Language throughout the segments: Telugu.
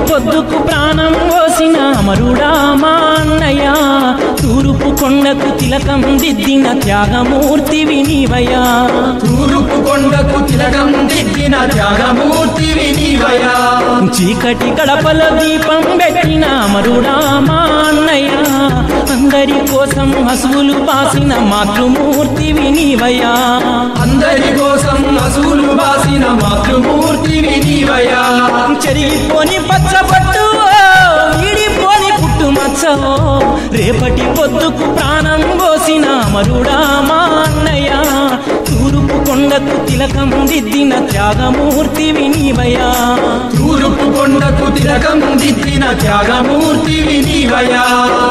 పొద్దుకు ప్రాణం పోసిన అమరుడా మా అన్నయ్య తూర్పు కొండకు తిలకం దిద్దిన త్యాగమూర్తివి నీవయ్యా తూర్పు కొండకు తిలకం దిద్దిన త్యాగమూర్తివి నీవయ్యా చీకటి గడపల దీపం పెట్టిన అమరుడా మా అన్నయ్య అందరి కోసం హసువులు బాసిన మాతృమూర్తివి నీవయ్యా అందరి కోసం హసువులు బాసిన మాతృమూర్తివి నీవయ్యా చెరిగిపోని పచ్చబట్టు వీడిపోని పుట్టుమచ్చవో రేపటి పొద్దుకు ప్రాణం పోసిన అమరుడా మా అన్నయ్య తూర్పు కొండకు తిలకం దిద్దిన త్యాగమూర్తివి నీవయ్యా తూర్పు కొండకు తిలకం దిద్దిన త్యాగమూర్తివి నీవయ్యా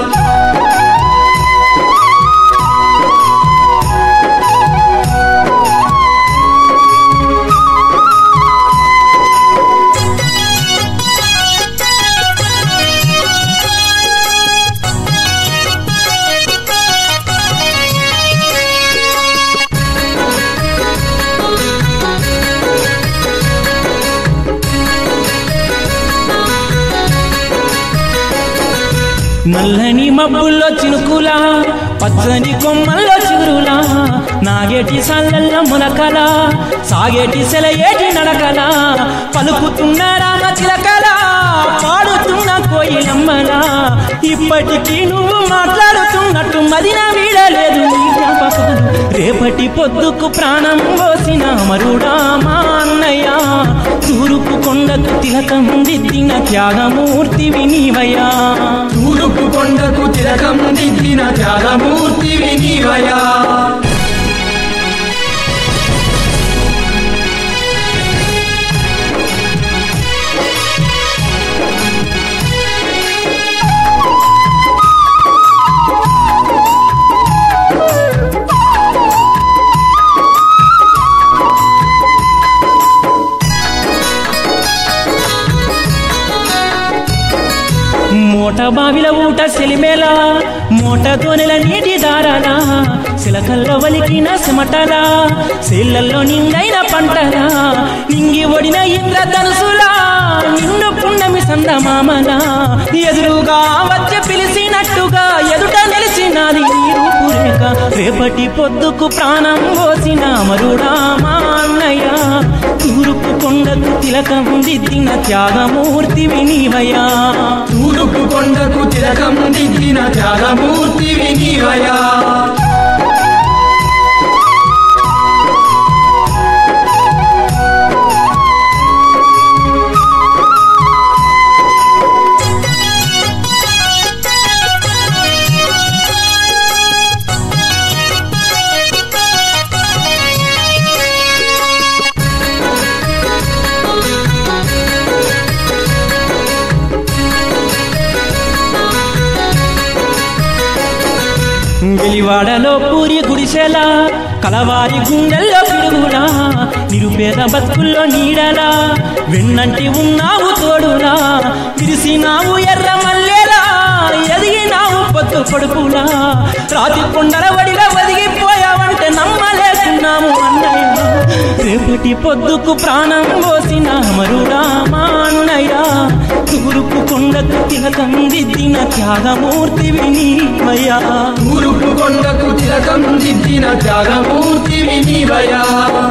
నల్లని మబ్బుల్లో చినుకులా పచ్చని కొమ్మల్లో చిగురులా నాగేటి సల్లల్ల మునకలా సాగేటి సెలయేటి నడకలా పలుకుతున్న రామ చిలకలా పాడుతున్న కోయిలమ్మలా ఇప్పటికీ నువ్వు మాట్లాడుతున్నట్టు మదిన వీడలేదు నీ జ్ఞాపకాలు రేపటి పొద్దుకు ప్రాణం పోసిన అమరుడా మా అన్నయ్య తూర్పు కొండకు తిలకం దిద్దిన త్యాగమూర్తివి నీవయ్యా తూర్పు కొండకు తిలకం దిద్దిన త్యాగమూర్తివి నీవయ్యా మోట బావిల ఊట సెలిమేలా మోట దోనెల నీటి దారాలా సిలకల్లో వలికిన సిమటలా సేళ్లల్లో నిండైన పంటలా నింగి ఒడిన ఇంద్రధనుసులా నిన్ను పున్నమి సందమామలా ఎదురుగా వచ్చి పిలిచినట్టుగా ఎదుట నిలిచినది నీ రూపురేఖ రేపటి పొద్దుకు ప్రాణం పోసిన అమరుడా మా అన్నయ్య తూర్పు కొండకు తిలకం దిద్దిన త్యాగమూర్తివి నీవయ్యా తూర్పు కొండకు తిలకం దిద్దిన త్యాగమూర్తివి నీవయ్యా వెలివాడలో పూరి గుడిసెలా కలవారి గుండెల్లో పిడుగులా నిరుపేద బతుకుల్లో నీడలా వెన్నంటి ఉన్నావు తోడులా విరిసినావు ఎర్ర మల్లెలా ఎదిగినావు పొద్దు పొడుపులా రాతి కొండల వడిగా ఒదిగిపోయావంటే నమ్మలేకున్నాము అన్నయ్య రేపటి పొద్దుకు ప్రాణం పోసిన అమరుడా మా అన్నయ్య తూర్పు కొండకు తిలకం దిద్దిన త్యాగమూర్తివి నీవయ్యా తూర్పు కొండకు తిలకం దిద్దిన త్యాగమూర్తివి నీవయ్యా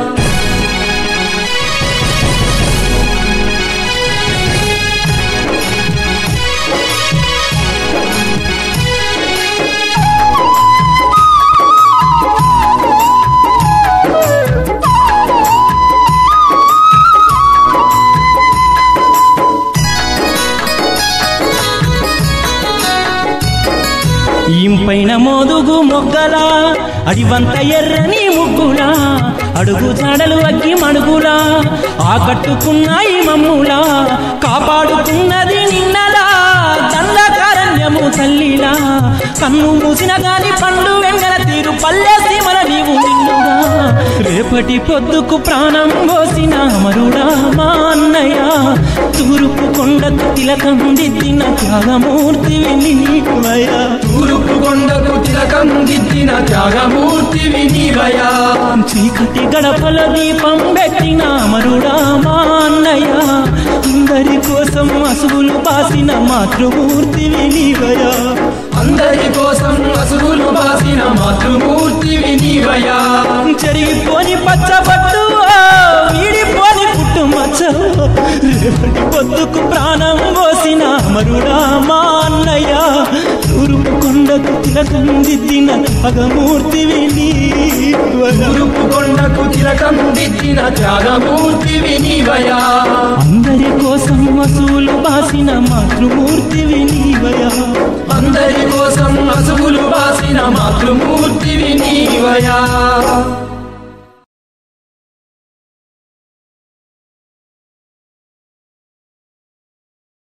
ఇంపైన మోదుగు మొగ్గలా అడివంత ఎర్రని ముగ్గులా అడుగు జాడలు అగ్గి మడుగులా ఆకట్టుకున్నాయి మమ్ములా కాపాడుకున్నది నిన్నలా దండకారణ్యము తల్లిలా కన్ను మూసిన గాని పండు వెంగల తీరు పల్లె సీమల నీవు నిన్నుగా రేపటి పొద్దుకు ప్రాణం పోసిన అమరుడా మా అన్నయ్య తూర్పు కొండకు తిలకం దిద్దిన త్యాగమూర్తివి నీవయ్యా తూర్పు కొండకు తిలకం తిలకం దిద్దిన త్యాగమూర్తివి నీవయా చీకటి గడపల దీపం పెట్టిన అమరుడా మా అన్నయ్య అందరి కోసం అసువులు బాసిన మాతృమూర్తివి నీవయా అందరి కోసం అసువులు బాసిన మాతృమూర్తివి నీవయా చెరిగిపోని పచ్చబట్టు వీడిపోని పుట్టు మచ్చ రేపటి పొద్దుకు ప్రాణం పోసిన అమరుడా మా అన్నయ్య తూర్పు కొండకు తిలకం దిద్దిన త్యాగమూర్తివి నీవయా తూర్పు కొండకు తిలకం దిద్దిన త్యాగమూర్తివి నీవయా అందరి కోసం అసూలు బాసిన మాతృమూర్తివి నీవయా అందరి కోసం అసువులు బాసిన మాతృమూర్తివి నీవయా